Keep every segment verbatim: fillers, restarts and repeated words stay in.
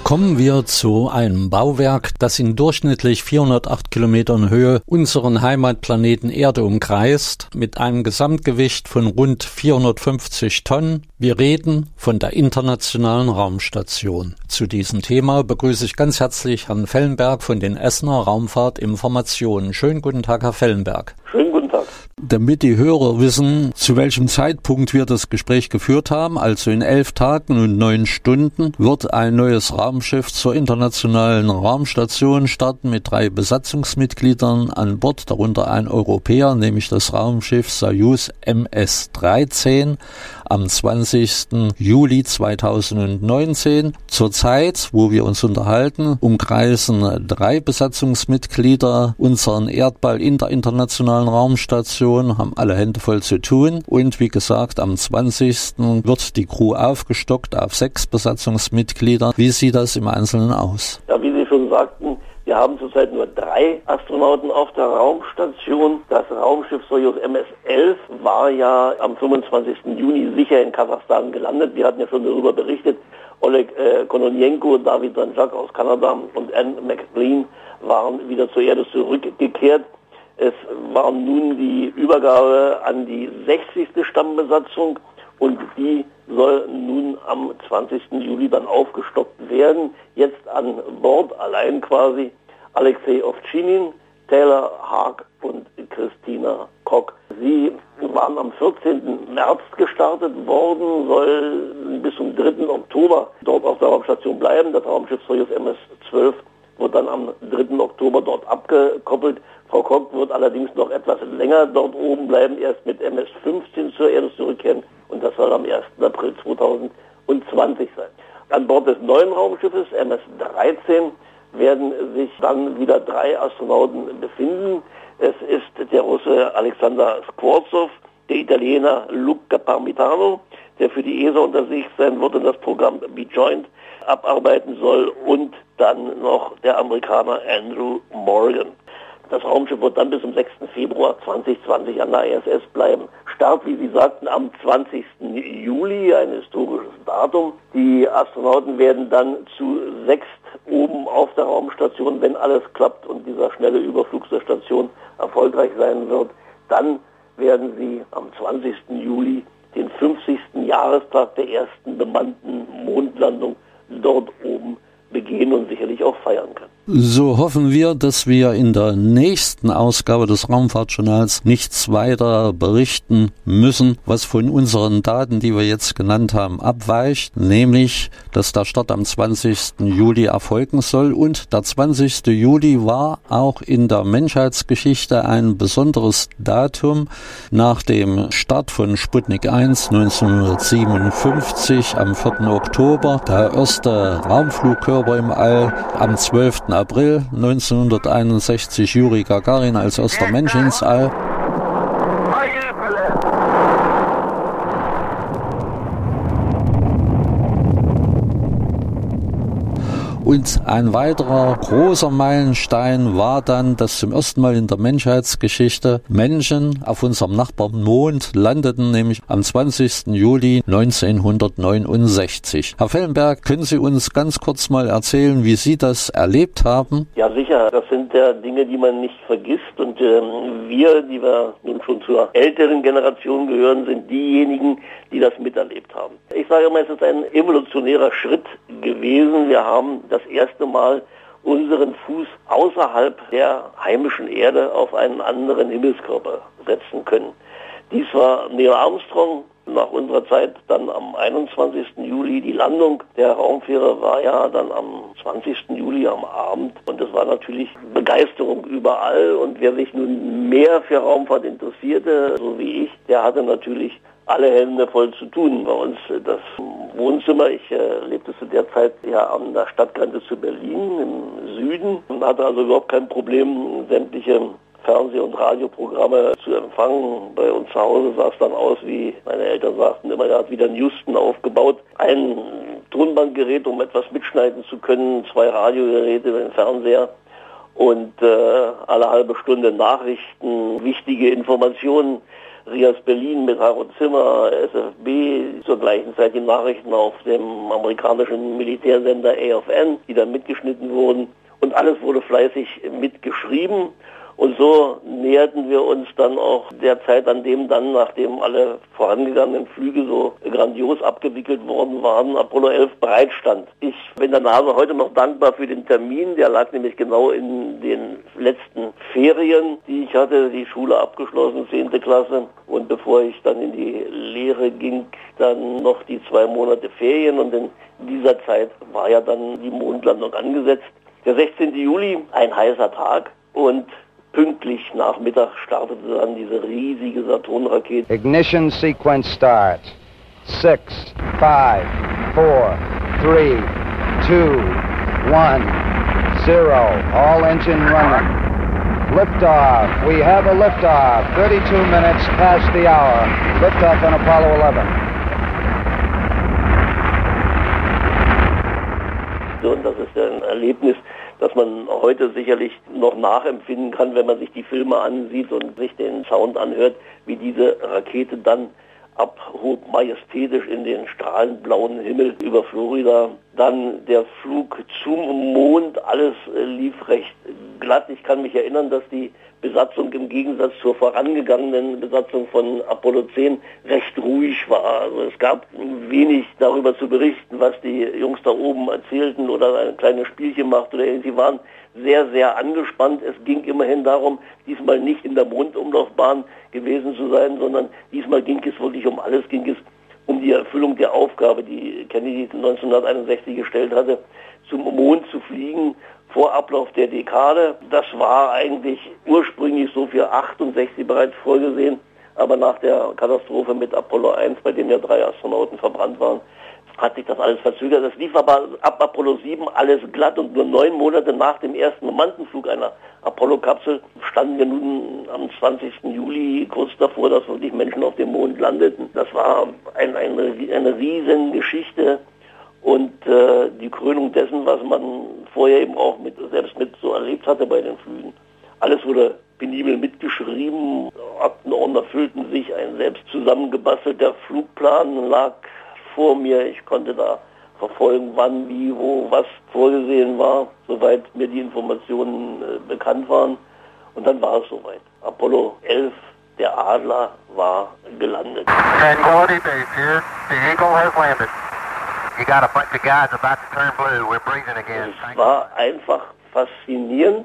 Kommen wir zu einem Bauwerk, das in durchschnittlich vierhundertacht Kilometern Höhe unseren Heimatplaneten Erde umkreist, mit einem Gesamtgewicht von rund vierhundertfünfzig Tonnen. Wir reden von der Internationalen Raumstation. Zu diesem Thema begrüße ich ganz herzlich Herrn Fellenberg von den Essener Raumfahrtinformationen. Schönen guten Tag, Herr Fellenberg. Schönen guten Tag. Damit die Hörer wissen, zu welchem Zeitpunkt wir das Gespräch geführt haben, also in elf Tagen und neun Stunden, wird ein neues Raumschiff zur Internationalen Raumstation starten mit drei Besatzungsmitgliedern an Bord, darunter ein Europäer, nämlich das Raumschiff Soyuz M S dreizehn am zwanzigsten Juli zweitausendneunzehn. Zurzeit, wo wir uns unterhalten, umkreisen drei Besatzungsmitglieder unseren Erdball in der Internationalen Raumstation, haben alle Hände voll zu tun und wie gesagt, am zwanzigsten wird die Crew aufgestockt auf sechs Besatzungsmitglieder. Wie sieht das im Einzelnen aus? Ja, wie Sie schon sagten, wir haben zurzeit nur drei Astronauten auf der Raumstation. Das Raumschiff Soyuz M S elf war ja am fünfundzwanzigsten Juni sicher in Kasachstan gelandet. Wir hatten ja schon darüber berichtet. Oleg äh, Kononenko, David Danjak aus Kanada und Anne McLean waren wieder zur Erde zurückgekehrt. Es war nun die Übergabe an die sechzigste Stammbesatzung und die soll nun am zwanzigsten Juli dann aufgestockt werden. Jetzt an Bord allein quasi Alexei Ovtchinnin, Taylor Haag und Christina Koch. Sie waren am vierzehnten März gestartet worden, soll bis zum dritten Oktober dort auf der Raumstation bleiben. Das Raumschiff Soyuz M S zwölf wird dann am dritten Oktober dort abgekoppelt. Frau Koch wird allerdings noch etwas länger dort oben bleiben, erst mit M S fünfzehn zur Erde zurückkehren und das soll am ersten April zweitausendzwanzig sein. An Bord des neuen Raumschiffes M S dreizehn werden sich dann wieder drei Astronauten befinden. Es ist der Russe Alexander Skvortsov, der Italiener Luca Parmitano, der für die E S A unterwegs sein wird und das Programm BeJoint abarbeiten soll, und dann noch der Amerikaner Andrew Morgan. Das Raumschiff wird dann bis zum sechsten Februar zweitausendzwanzig an der I S S bleiben. Start, wie Sie sagten, am zwanzigsten Juli, ein historisches Datum. Die Astronauten werden dann zu sechst oben auf der Raumstation, wenn alles klappt und dieser schnelle Überflug der Station erfolgreich sein wird. Dann werden sie am zwanzigsten Juli den fünfzigsten Jahrestag der ersten bemannten Mondlandung dort oben begehen und sicherlich auch feiern können. So hoffen wir, dass wir in der nächsten Ausgabe des Raumfahrtjournals nichts weiter berichten müssen, was von unseren Daten, die wir jetzt genannt haben, abweicht, nämlich, dass der Start am zwanzigsten Juli erfolgen soll. Und der zwanzigste Juli war auch in der Menschheitsgeschichte ein besonderes Datum. Nach dem Start von Sputnik eins neunzehnhundertsiebenundfünfzig am vierten Oktober, der erste Raumflugkörper im All, am zwölften April neunzehnhunderteinundsechzig Juri Gagarin als erster Mensch ins All. Und ein weiterer großer Meilenstein war dann, dass zum ersten Mal in der Menschheitsgeschichte Menschen auf unserem Nachbarn Mond landeten, nämlich am zwanzigsten Juli neunzehnhundertneunundsechzig. Herr Fellenberg, können Sie uns ganz kurz mal erzählen, wie Sie das erlebt haben? Ja, sicher. Das sind ja Dinge, die man nicht vergisst. Und ähm, wir, die wir nun schon zur älteren Generation gehören, sind diejenigen, die das miterlebt haben. Ich sage immer, es ist ein evolutionärer Schritt gewesen. Wir haben das erste Mal unseren Fuß außerhalb der heimischen Erde auf einen anderen Himmelskörper setzen können. Dies war Neil Armstrong. Nach unserer Zeit dann am einundzwanzigsten Juli. Die Landung der Raumfähre war ja dann am zwanzigsten Juli am Abend. Und es war natürlich Begeisterung überall. Und wer sich nun mehr für Raumfahrt interessierte, so wie ich, der hatte natürlich alle Hände voll zu tun. Bei uns das Wohnzimmer, ich äh, lebte zu der Zeit ja an der Stadtgrenze zu Berlin im Süden und hatte also überhaupt kein Problem, sämtliche Fernseh- und Radioprogramme zu empfangen. Bei uns zu Hause sah es dann aus, wie meine Eltern sagten immer, er hat wieder einen Houston aufgebaut. Ein Tonbandgerät, um etwas mitschneiden zu können, zwei Radiogeräte, den Fernseher und äh, alle halbe Stunde Nachrichten, wichtige Informationen. Rias Berlin mit Harald Zimmer, S F B, zur gleichen Zeit die Nachrichten auf dem amerikanischen Militärsender A F N, die dann mitgeschnitten wurden. Und alles wurde fleißig mitgeschrieben. Und so näherten wir uns dann auch der Zeit, an dem dann, nachdem alle vorangegangenen Flüge so grandios abgewickelt worden waren, Apollo elf bereitstand. Ich bin der NASA heute noch dankbar für den Termin. Der lag nämlich genau in den letzten Ferien, die ich hatte, die Schule abgeschlossen, zehnte Klasse. Und bevor ich dann in die Lehre ging, dann noch die zwei Monate Ferien. Und in dieser Zeit war ja dann die Mondlandung angesetzt. Der sechzehnte Juli, ein heißer Tag, und pünktlich nach Mittag startete dann diese riesige Saturn-Rakete. Ignition sequence start. Six, five, four, three, two, one, zero. All engine running. Liftoff. We have a liftoff. thirty-two minutes past the hour. Liftoff on Apollo eleven. Und das ist ein Erlebnis, das man heute sicherlich noch nachempfinden kann, wenn man sich die Filme ansieht und sich den Sound anhört, wie diese Rakete dann abhob, majestätisch in den strahlend blauen Himmel über Florida. Dann der Flug zum Mond, alles lief recht glatt. Ich kann mich erinnern, dass die Besatzung im Gegensatz zur vorangegangenen Besatzung von Apollo zehn recht ruhig war. Also es gab wenig darüber zu berichten, was die Jungs da oben erzählten oder ein kleines Spielchen macht oder sie waren sehr, sehr angespannt. Es ging immerhin darum, diesmal nicht in der Mondumlaufbahn gewesen zu sein, sondern diesmal ging es wirklich um alles, ging es um die Erfüllung der Aufgabe, die Kennedy neunzehnhunderteinundsechzig gestellt hatte, zum Mond zu fliegen vor Ablauf der Dekade. Das war eigentlich ursprünglich so für achtundsechzig bereits vorgesehen, aber nach der Katastrophe mit Apollo eins, bei dem ja drei Astronauten verbrannt waren, hat sich das alles verzögert. Das lief aber ab Apollo sieben alles glatt und nur neun Monate nach dem ersten Bemantenflug einer Apollo-Kapsel standen wir nun am zwanzigsten Juli kurz davor, dass wirklich Menschen auf dem Mond landeten. Das war ein, eine, eine riesen Geschichte und äh, die Krönung dessen, was man vorher eben auch mit, selbst mit so erlebt hatte bei den Flügen. Alles wurde penibel mitgeschrieben, Aktenordner füllten sich, ein selbst zusammengebastelter Flugplan lag vor mir. Ich konnte da verfolgen, wann, wie, wo, was vorgesehen war, soweit mir die Informationen äh, bekannt waren. Und dann war es soweit. Apollo elf, der Adler, war gelandet. Tranquility Base here. The Eagle has landed. You got a bunch of guys about to turn blue. We're breathing again. Es war einfach faszinierend.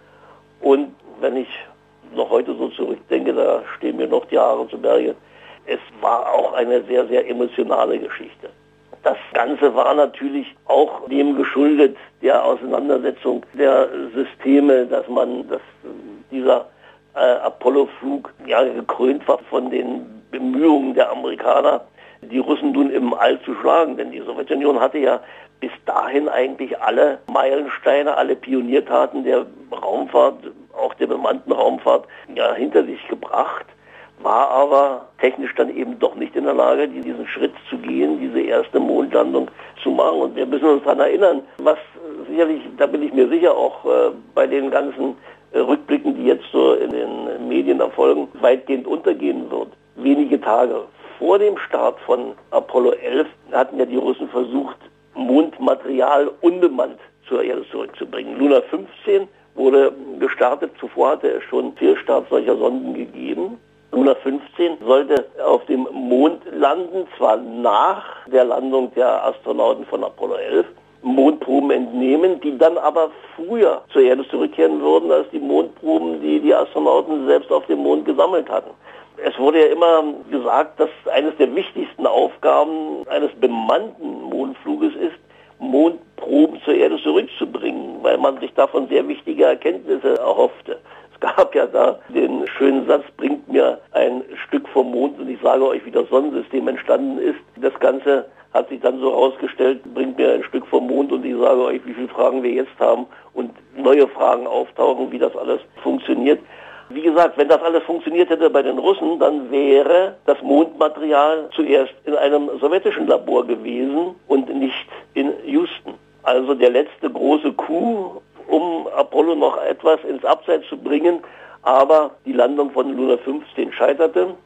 Und wenn ich noch heute so zurückdenke, da stehen mir noch die Haare zu Berge. Es war auch eine sehr, sehr emotionale Geschichte. Das Ganze war natürlich auch dem geschuldet, der Auseinandersetzung der Systeme, dass man, dass dieser äh, Apollo-Flug ja gekrönt war von den Bemühungen der Amerikaner, die Russen nun im All zu schlagen. Denn die Sowjetunion hatte ja bis dahin eigentlich alle Meilensteine, alle Pioniertaten der Raumfahrt, auch der bemannten Raumfahrt, ja, hinter sich gebracht, war aber technisch dann eben doch nicht in der Lage, diesen Schritt zu gehen, diese erste Mondlandung zu machen. Und wir müssen uns daran erinnern, was sicherlich, da bin ich mir sicher, auch äh, bei den ganzen äh, Rückblicken, die jetzt so in den Medien erfolgen, weitgehend untergehen wird. Wenige Tage vor dem Start von Apollo elf hatten ja die Russen versucht, Mondmaterial unbemannt zur Erde zurückzubringen. Luna fünfzehn wurde gestartet, zuvor hatte es schon Fehlstart solcher Sonden gegeben. Luna fünfzehn sollte auf dem Mond landen, zwar nach der Landung der Astronauten von Apollo elf, Mondproben entnehmen, die dann aber früher zur Erde zurückkehren würden, als die Mondproben, die die Astronauten selbst auf dem Mond gesammelt hatten. Es wurde ja immer gesagt, dass eines der wichtigsten Aufgaben eines bemannten Mondfluges ist, Mondproben zur Erde zurückzubringen, weil man sich davon sehr wichtige Erkenntnisse erhoffte. Es gab ja da den schönen Satz, bringt mir ein Stück vom Mond und ich sage euch, wie das Sonnensystem entstanden ist. Das Ganze hat sich dann so herausgestellt, bringt mir ein Stück vom Mond und ich sage euch, wie viele Fragen wir jetzt haben und neue Fragen auftauchen, wie das alles funktioniert. Wie gesagt, wenn das alles funktioniert hätte bei den Russen, dann wäre das Mondmaterial zuerst in einem sowjetischen Labor gewesen und nicht in Houston. Also der letzte große Coup, um Apollo noch etwas ins Abseits zu bringen, aber die Landung von Luna fünfzehn scheiterte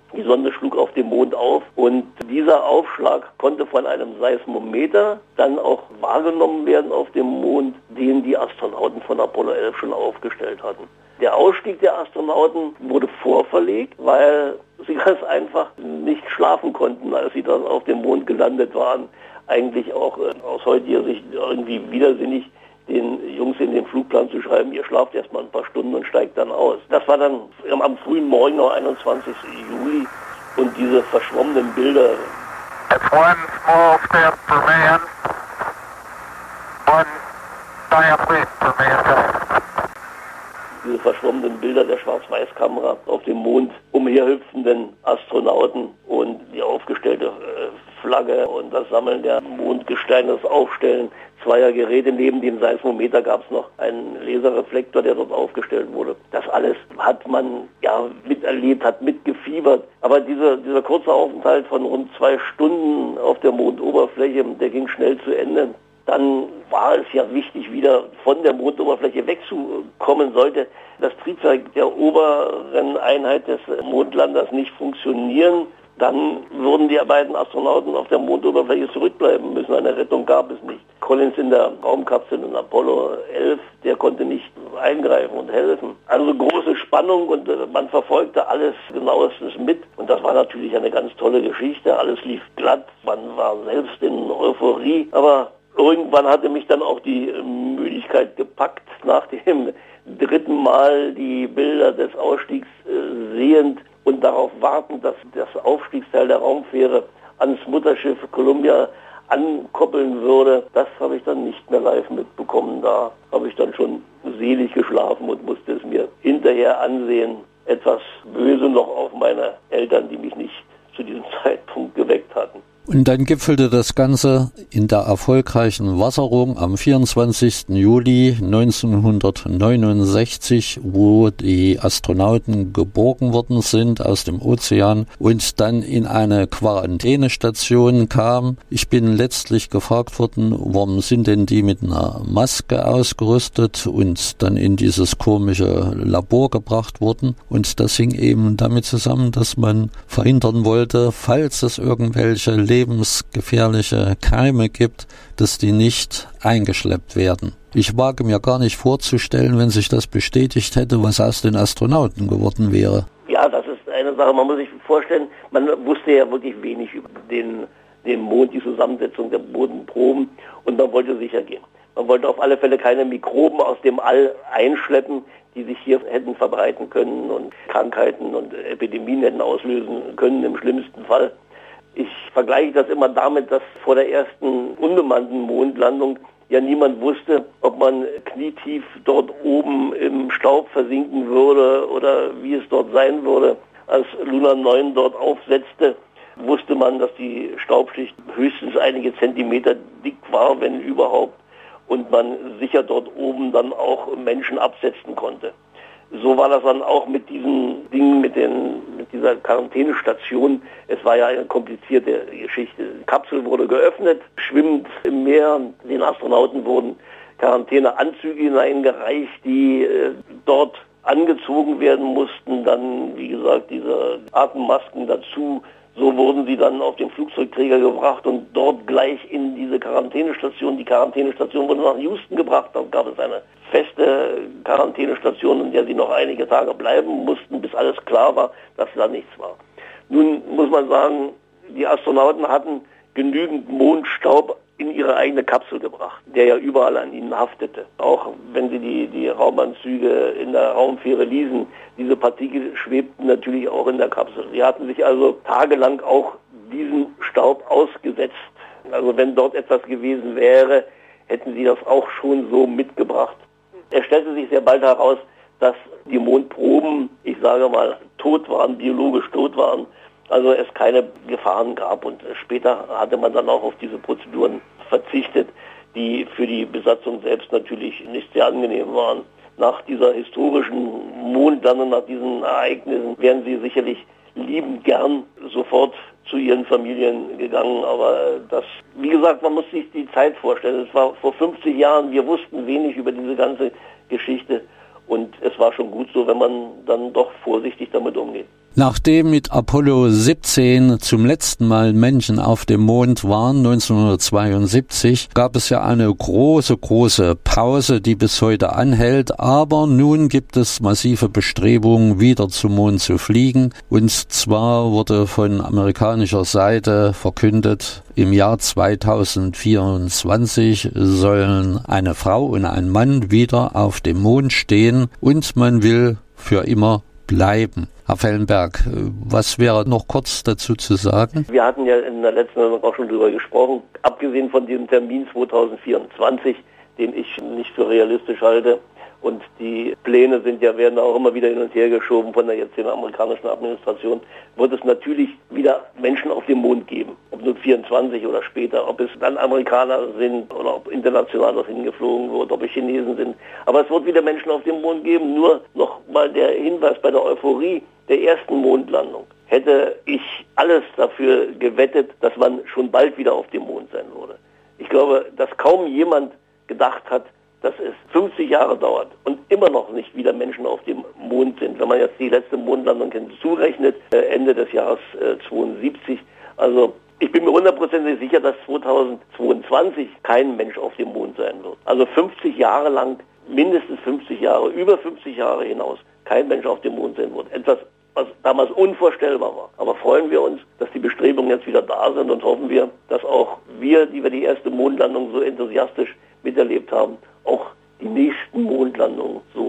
Die Sonde schlug auf dem Mond auf und dieser Aufschlag konnte von einem Seismometer dann auch wahrgenommen werden auf dem Mond, den die Astronauten von Apollo elf schon aufgestellt hatten. Der Ausstieg der Astronauten wurde vorverlegt, weil sie ganz einfach nicht schlafen konnten, als sie dann auf dem Mond gelandet waren. Eigentlich auch äh, aus heutiger Sicht irgendwie widersinnig, den Jungs in den Flugplan zu schreiben, ihr schlaft erst mal ein paar Stunden und steigt dann aus. Das war dann am frühen Morgen, am einundzwanzigsten Juli, und diese verschwommenen Bilder. It's one small step for man, one giant leap for mankind. Diese verschwommenen Bilder der Schwarz-Weiß-Kamera auf dem Mond umherhüpfenden Astronauten und die aufgestellte äh, Flagge und das Sammeln der Mondgesteine, das Aufstellen zweier Geräte. Neben dem Seismometer gab es noch einen Laserreflektor, der dort aufgestellt wurde. Das alles hat man ja miterlebt, hat mitgefiebert. Aber dieser, dieser kurze Aufenthalt von rund zwei Stunden auf der Mondoberfläche, der ging schnell zu Ende. Dann war es ja wichtig, wieder von der Mondoberfläche wegzukommen. Sollte das Triebwerk der oberen Einheit des Mondlanders nicht funktionieren, dann würden die beiden Astronauten auf der Mondoberfläche zurückbleiben müssen. Eine Rettung gab es nicht. Collins in der Raumkapsel in Apollo elf, der konnte nicht eingreifen und helfen. Also große Spannung und man verfolgte alles genauestens mit. Und das war natürlich eine ganz tolle Geschichte. Alles lief glatt, man war selbst in Euphorie. Aber irgendwann hatte mich dann auch die Müdigkeit gepackt, nach dem dritten Mal die Bilder des Ausstiegs äh, sehend und darauf warten, dass das Aufstiegsteil der Raumfähre ans Mutterschiff Columbia ankoppeln würde. Das habe ich dann nicht mehr live mitbekommen. Da habe ich dann schon selig geschlafen und musste es mir hinterher ansehen. Etwas böse noch auf meine Eltern, die mich nicht zu diesem Zeitpunkt geweckt hatten. Und dann gipfelte das Ganze in der erfolgreichen Wasserung am vierundzwanzigsten Juli neunzehnhundertneunundsechzig, wo die Astronauten geborgen worden sind aus dem Ozean und dann in eine Quarantänestation kamen. Ich bin letztlich gefragt worden, warum sind denn die mit einer Maske ausgerüstet und dann in dieses komische Labor gebracht worden. Und das hing eben damit zusammen, dass man verhindern wollte, falls es irgendwelche lebensgefährliche Keime gibt, dass die nicht eingeschleppt werden. Ich wage mir gar nicht vorzustellen, wenn sich das bestätigt hätte, was aus den Astronauten geworden wäre. Ja, das ist eine Sache, man muss sich vorstellen, man wusste ja wirklich wenig über den, den Mond, die Zusammensetzung der Bodenproben und man wollte sicher gehen. Man wollte auf alle Fälle keine Mikroben aus dem All einschleppen, die sich hier hätten verbreiten können und Krankheiten und Epidemien hätten auslösen können im schlimmsten Fall. Ich vergleiche das immer damit, dass vor der ersten unbemannten Mondlandung ja niemand wusste, ob man knietief dort oben im Staub versinken würde oder wie es dort sein würde. Als Luna neun dort aufsetzte, wusste man, dass die Staubschicht höchstens einige Zentimeter dick war, wenn überhaupt, und man sicher dort oben dann auch Menschen absetzen konnte. So war das dann auch mit diesen Dingen, mit, den, mit dieser Quarantänestation. Es war ja eine komplizierte Geschichte. Die Kapsel wurde geöffnet, schwimmend im Meer. Den Astronauten wurden Quarantäneanzüge hineingereicht, die äh, dort angezogen werden mussten. Dann, wie gesagt, diese Atemmasken dazu. So wurden sie dann auf den Flugzeugträger gebracht und dort gleich in diese Quarantänestation. Die Quarantänestation wurde nach Houston gebracht. Dann gab es eine feste Quarantänestation, in der sie noch einige Tage bleiben mussten, bis alles klar war, dass da nichts war. Nun muss man sagen, die Astronauten hatten genügend Mondstaub in ihre eigene Kapsel gebracht, der ja überall an ihnen haftete. Auch wenn sie die, die Raumanzüge in der Raumfähre ließen, diese Partikel schwebten natürlich auch in der Kapsel. Sie hatten sich also tagelang auch diesem Staub ausgesetzt. Also wenn dort etwas gewesen wäre, hätten sie das auch schon so mitgebracht. Es stellte sich sehr bald heraus, dass die Mondproben, ich sage mal, tot waren, biologisch tot waren. Also es keine Gefahren gab und später hatte man dann auch auf diese Prozeduren verzichtet, die für die Besatzung selbst natürlich nicht sehr angenehm waren. Nach dieser historischen Mondlandung, nach diesen Ereignissen wären sie sicherlich liebend gern sofort zu ihren Familien gegangen, aber das, wie gesagt, man muss sich die Zeit vorstellen. Es war vor fünfzig Jahren, wir wussten wenig über diese ganze Geschichte und es war schon gut so, wenn man dann doch vorsichtig damit umgeht. Nachdem mit Apollo siebzehn zum letzten Mal Menschen auf dem Mond waren, neunzehnhundertzweiundsiebzig, gab es ja eine große, große Pause, die bis heute anhält. Aber nun gibt es massive Bestrebungen, wieder zum Mond zu fliegen. Und zwar wurde von amerikanischer Seite verkündet, im Jahr zweitausendvierundzwanzig sollen eine Frau und ein Mann wieder auf dem Mond stehen und man will für immer bleiben. Herr Fellenberg, was wäre noch kurz dazu zu sagen? Wir hatten ja in der letzten Sendung auch schon drüber gesprochen, abgesehen von diesem Termin zweitausendvierundzwanzig, den ich nicht für realistisch halte. Und die Pläne sind ja, werden auch immer wieder hin und her geschoben von der jetzigen amerikanischen Administration, wird es natürlich wieder Menschen auf dem Mond geben. Ob nur vierundzwanzig oder später, ob es dann Amerikaner sind oder ob international das hingeflogen wird, ob es Chinesen sind. Aber es wird wieder Menschen auf dem Mond geben. Nur noch mal der Hinweis bei der Euphorie der ersten Mondlandung. Hätte ich alles dafür gewettet, dass man schon bald wieder auf dem Mond sein würde. Ich glaube, dass kaum jemand gedacht hat, dass es fünfzig Jahre dauert und immer noch nicht wieder Menschen auf dem Mond sind. Wenn man jetzt die letzte Mondlandung hinzurechnet, Ende des Jahres zweiundsiebzig. Also ich bin mir hundertprozentig sicher, dass zweitausendzweiundzwanzig kein Mensch auf dem Mond sein wird. Also fünfzig Jahre lang, mindestens fünfzig Jahre, über fünfzig Jahre hinaus, kein Mensch auf dem Mond sein wird. Etwas, was damals unvorstellbar war. Aber freuen wir uns, dass die Bestrebungen jetzt wieder da sind und hoffen wir, dass auch wir, die wir die erste Mondlandung so enthusiastisch miterlebt haben, auch die nächsten Mondlandungen so